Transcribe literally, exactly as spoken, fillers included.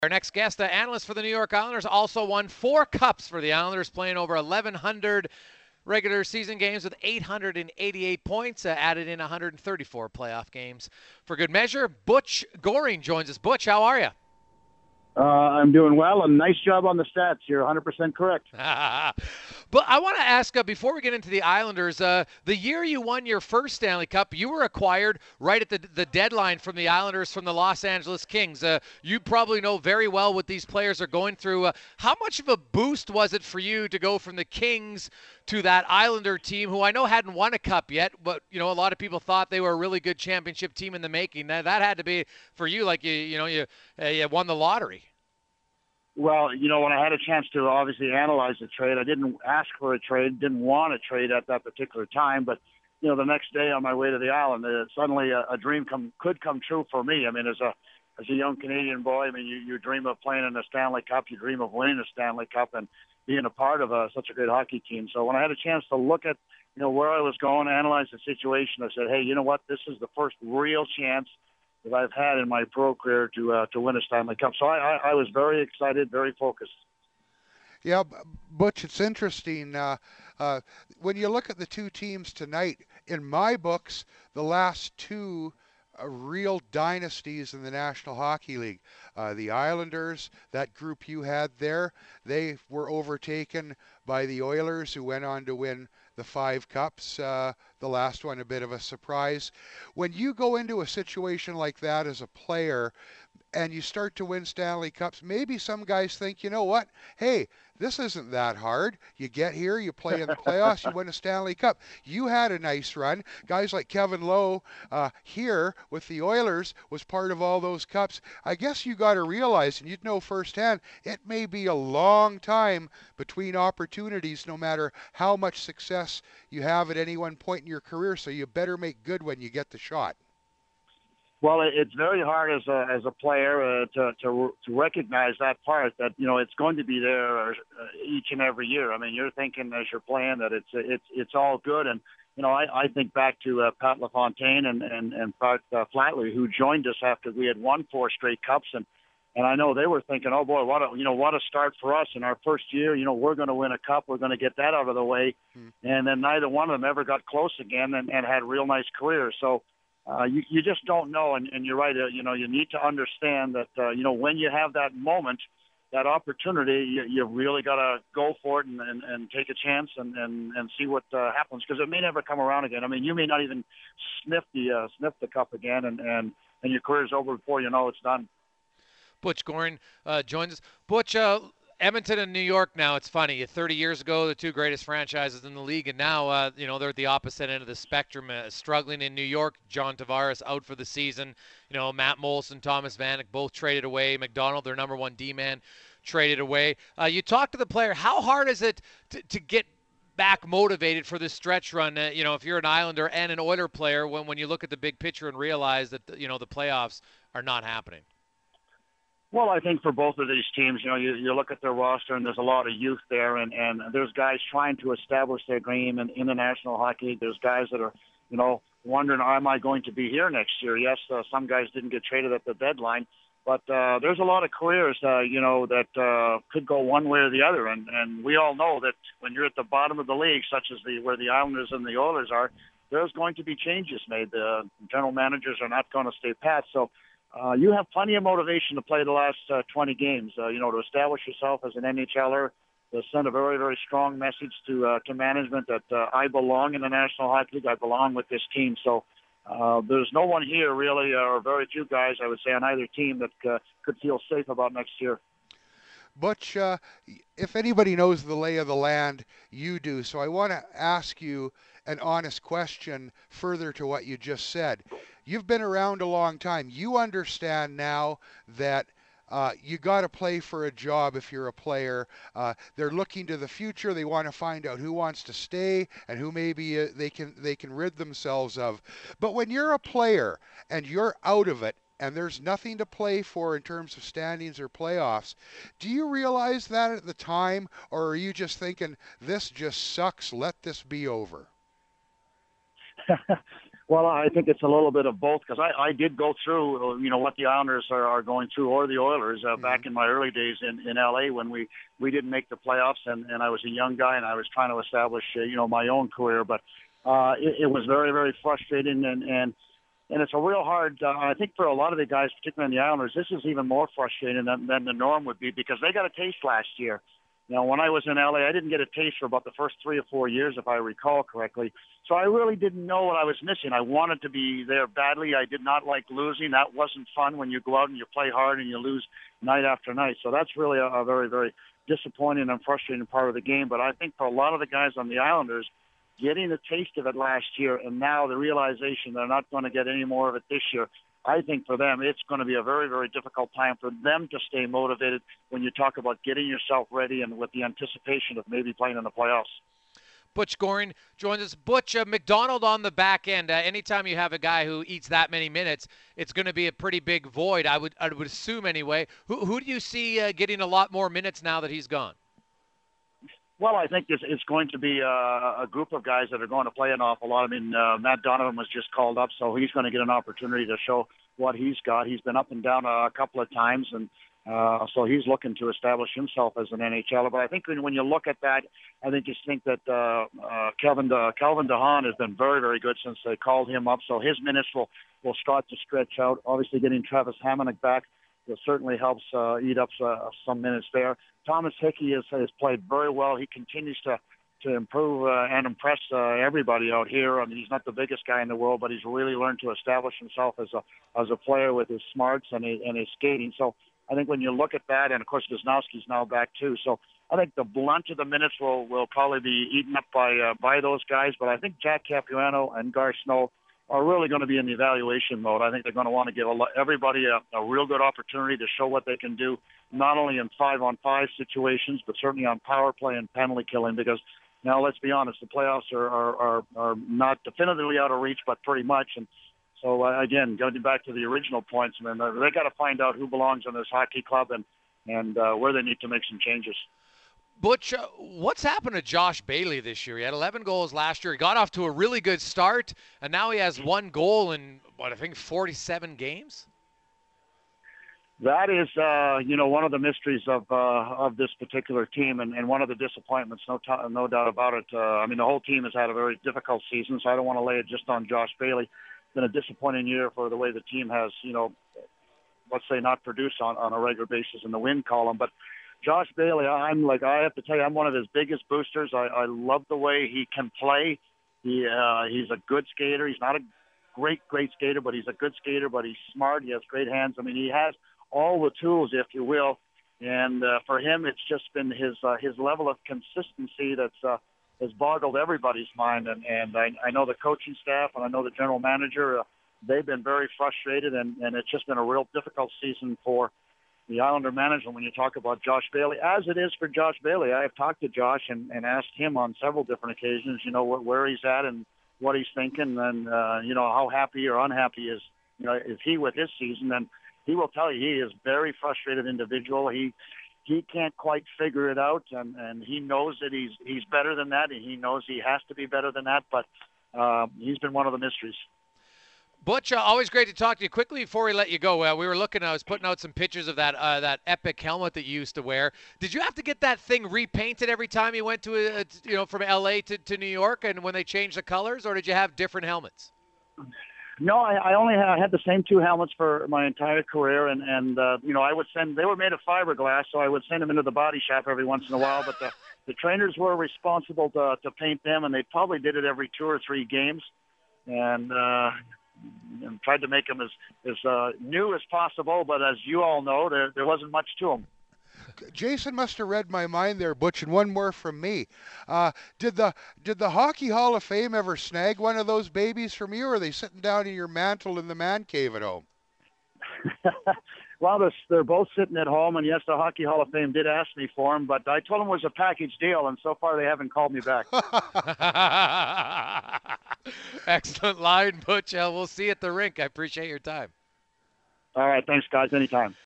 Our next guest, the analyst for the New York Islanders, also won four cups for the Islanders, playing over eleven hundred regular season games with eight hundred eighty-eight points, uh, added in one hundred thirty-four playoff games. For good measure, Butch Goring joins us. Butch, how are you? Uh, I'm doing well, and nice job on the stats. You're one hundred percent correct. But I want to ask, uh, before we get into the Islanders, uh, the year you won your first Stanley Cup, you were acquired right at the, the deadline from the Islanders from the Los Angeles Kings. Uh, you probably know very well what these players are going through. Uh, how much of a boost was it for you to go from the Kings to that Islander team, who I know hadn't won a cup yet, but you know a lot of people thought they were a really good championship team in the making? That, that had to be for you like you you know you, uh, you won the lottery. Well, you know, when I had a chance to obviously analyze the trade, I didn't ask for a trade, didn't want a trade at that particular time. But, you know, the next day on my way to the island, uh, suddenly a, a dream come, could come true for me. I mean, as a as a young Canadian boy, I mean, you, you dream of playing in the Stanley Cup, you dream of winning the Stanley Cup and being a part of a, such a great hockey team. So when I had a chance to look at, you know, where I was going, analyze the situation, I said, hey, you know what, this is the first real chance that I've had in my pro career to uh, to win a Stanley Cup. So I, I, I was very excited, very focused. Yeah, Butch, it's interesting. Uh, uh, when you look at the two teams tonight, in my books, the last two uh, real dynasties in the National Hockey League. Uh, the Islanders, that group you had there, they were overtaken by the Oilers, who went on to win the five cups. Uh, the last one, a bit of a surprise. When you go into a situation like that as a player, and you start to win Stanley Cups, maybe some guys think, you know what, hey, this isn't that hard. You get here, you play in the playoffs, you win a Stanley Cup. You had a nice run. Guys like Kevin Lowe uh, here with the Oilers was part of all those cups. I guess you got to realize, and you'd know firsthand, it may be a long time between opportunities, no matter how much success you have at any one point in your career, so you better make good when you get the shot. Well, it's very hard as a as a player uh, to to to recognize that part, that you know it's going to be there uh, each and every year. I mean, you're thinking as you're playing that it's it's it's all good, and you know I, I think back to uh, Pat LaFontaine and and and Pat uh, Flatley, who joined us after we had won four straight cups, and and I know they were thinking, oh boy, what a you know what a start for us in our first year. You know we're going to win a cup, we're going to get that out of the way, hmm. and then neither one of them ever got close again and, and had real nice careers. So. Uh, you, you just don't know, and, and you're right. Uh, you know, you need to understand that. Uh, you know, when you have that moment, that opportunity, you, you really got to go for it and, and, and take a chance and, and, and see what uh, happens, because it may never come around again. I mean, you may not even sniff the uh, sniff the cup again, and, and, and your career's over before you know it's done. Butch Goring uh, joins us. Butch. Uh, Edmonton and New York now, it's funny. thirty years ago, the two greatest franchises in the league, and now, uh, you know, they're at the opposite end of the spectrum. Uh, struggling in New York, John Tavares out for the season. You know, Matt Molson, Thomas Vanek, both traded away. McDonald, their number one D-man, traded away. Uh, you talk to the player. How hard is it to, to get back motivated for this stretch run? Uh, you know, if you're an Islander and an Oiler player, when, when you look at the big picture and realize that, you know, the playoffs are not happening. Well, I think for both of these teams, you know, you, you look at their roster and there's a lot of youth there, and, and there's guys trying to establish their game in, in the National Hockey League. There's guys that are, you know, wondering, am I going to be here next year? Yes, uh, some guys didn't get traded at the deadline, but uh, there's a lot of careers, uh, you know, that uh, could go one way or the other. And, and we all know that when you're at the bottom of the league, such as the where the Islanders and the Oilers are, there's going to be changes made. The general managers are not going to stay pat. So, Uh, you have plenty of motivation to play the last uh, twenty games, uh, you know, to establish yourself as an N H L er, to send a very, very strong message to uh, to management that uh, I belong in the National Hockey League. I belong with this team. So uh, there's no one here really, or very few guys, I would say, on either team that uh, could feel safe about next year. Butch, uh, if anybody knows the lay of the land, you do. So I want to ask you an honest question further to what you just said. You've been around a long time. You understand now that uh, you got to play for a job if you're a player. Uh, they're looking to the future. They want to find out who wants to stay and who maybe uh, they can they can rid themselves of. But when you're a player and you're out of it, and there's nothing to play for in terms of standings or playoffs, do you realize that at the time, or are you just thinking, this just sucks, let this be over? Well, I think it's a little bit of both because I, I did go through, you know, what the Islanders are, are going through or the Oilers uh, mm-hmm. back in my early days in, in L A when we, we didn't make the playoffs and, and I was a young guy and I was trying to establish, uh, you know, my own career. But uh, it, it was very, very frustrating and, and, and it's a real hard, uh, I think for a lot of the guys, particularly in the Islanders, this is even more frustrating than, than the norm would be because they got a taste last year. You know, when I was in L A, I didn't get a taste for about the first three or four years, if I recall correctly. So I really didn't know what I was missing. I wanted to be there badly. I did not like losing. That wasn't fun when you go out and you play hard and you lose night after night. So that's really a, a very, very disappointing and frustrating part of the game. But I think for a lot of the guys on the Islanders, getting a taste of it last year and now the realization they're not going to get any more of it this year, I think for them, it's going to be a very, very difficult time for them to stay motivated when you talk about getting yourself ready and with the anticipation of maybe playing in the playoffs. Butch Goring joins us. Butch, uh, McDonald on the back end. Uh, anytime you have a guy who eats that many minutes, it's going to be a pretty big void, I would I would assume anyway. Who, who do you see uh, getting a lot more minutes now that he's gone? Well, I think it's, it's going to be a, a group of guys that are going to play an awful lot. I mean, uh, Matt Donovan was just called up, so he's going to get an opportunity to show what he's got. He's been up and down a, a couple of times, and uh, so he's looking to establish himself as an N H L er. But I think when, when you look at that, I think just think that uh, uh, Kelvin De, Kelvin DeHaan has been very, very good since they called him up, so his minutes will, will start to stretch out. Obviously, getting Travis Hamonic back it certainly helps uh, eat up uh, some minutes there. Thomas Hickey has, has played very well. He continues to, to improve uh, and impress uh, everybody out here. I mean, he's not the biggest guy in the world, but he's really learned to establish himself as a as a player with his smarts and his, and his skating. So I think when you look at that, and of course Wisnowski's now back too. So I think the blunt of the minutes will, will probably be eaten up by uh, by those guys. But I think Jack Capuano and Gar Snow are really going to be in the evaluation mode. I think they're going to want to give a, everybody a, a real good opportunity to show what they can do, not only in five-on-five situations, but certainly on power play and penalty killing, because now, let's be honest, the playoffs are, are, are, are not definitively out of reach, but pretty much. And so, uh, again, going back to the original points, I mean, they got to find out who belongs in this hockey club and, and uh, where they need to make some changes. Butch, uh, what's happened to Josh Bailey this year? He had eleven goals last year. He got off to a really good start, and now he has one goal in, what, I think forty-seven games? That is, uh, you know, one of the mysteries of uh, of this particular team, and, and one of the disappointments, no t- no doubt about it. Uh, I mean, the whole team has had a very difficult season, so I don't want to lay it just on Josh Bailey. It's been a disappointing year for the way the team has, you know, let's say not produced on, on a regular basis in the win column, but Josh Bailey, I'm like, I have to tell you, I'm one of his biggest boosters. I, I love the way he can play. He uh, he's a good skater. He's not a great, great skater, but he's a good skater, but he's smart. He has great hands. I mean, he has all the tools, if you will. And uh, for him, it's just been his uh, his level of consistency that's uh, has boggled everybody's mind. And, and I, I know the coaching staff and I know the general manager, uh, they've been very frustrated, and, and it's just been a real difficult season for the Islander management when you talk about Josh Bailey, as it is for Josh Bailey. I have talked to Josh and, and asked him on several different occasions, you know, wh- where he's at and what he's thinking, and, uh, you know, how happy or unhappy is, you know, is he with his season. And he will tell you he is a very frustrated individual. He he can't quite figure it out, and, and he knows that he's he's better than that, and he knows he has to be better than that, but uh, he's been one of the mysteries. Butch, uh, always great to talk to you. Quickly before we let you go, uh, we were looking, I was putting out some pictures of that uh, that epic helmet that you used to wear. Did you have to get that thing repainted every time you went to, a, you know, from L A to, to New York, and when they changed the colors, or did you have different helmets? No, I, I only had, I had the same two helmets for my entire career, and, and uh, you know, I would send, they were made of fiberglass, so I would send them into the body shop every once in a while, but the, the trainers were responsible to, to paint them, and they probably did it every two or three games, and, uh, and tried to make them as, as uh, new as possible, but as you all know, there, there wasn't much to them. Jason must have read my mind there, Butch, and one more from me. Uh, did the did the Hockey Hall of Fame ever snag one of those babies from you, or are they sitting down in your mantle in the man cave at home? Well, they're, they're both sitting at home, and yes, the Hockey Hall of Fame did ask me for them, but I told them it was a package deal, and so far they haven't called me back. Excellent line, Butch. Uh, we'll see you at the rink. I appreciate your time. All right, thanks, guys. Anytime.